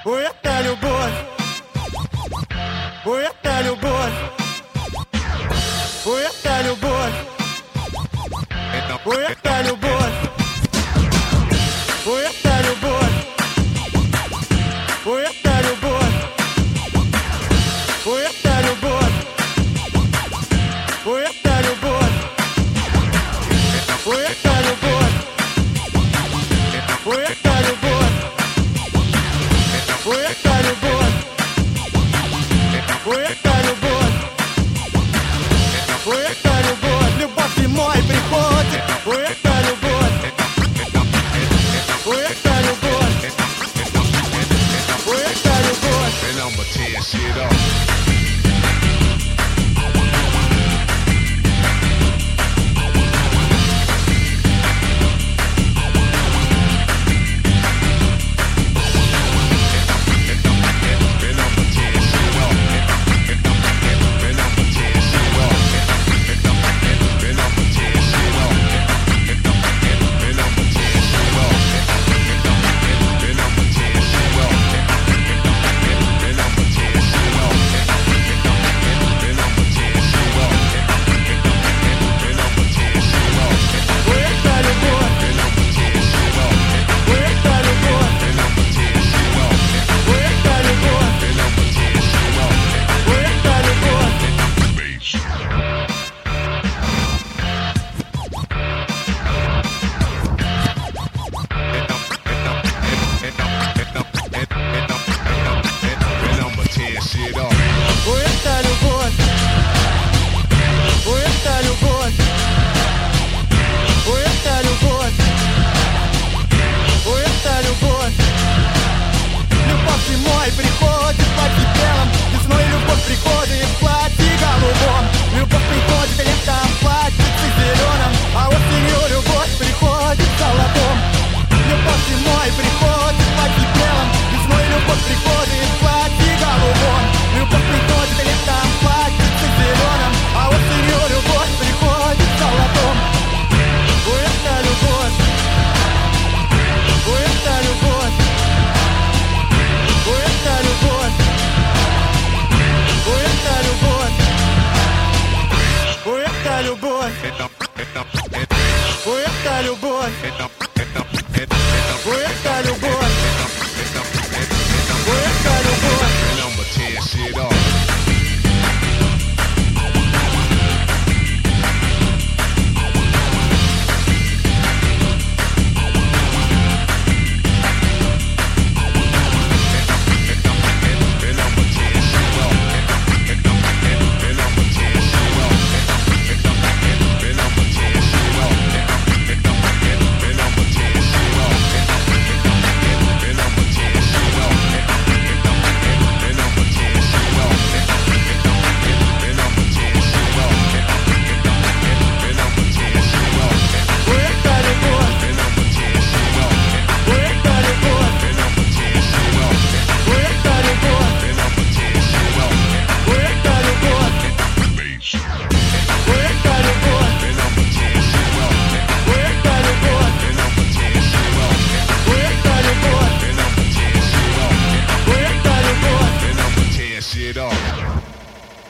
Это любовь. Это любовь. Это любовь. Это любовь. Это любовь. Это любовь. Это любовь. Это любовь. Это любовь. Это любовь. Это любовь. Это любовь. Это любовь. Любовь зимой приходит. Это любовь. Это любовь. Это любовь. And I'ma tear shit up.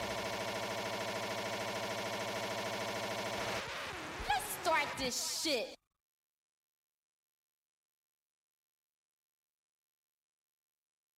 Let's start this shit.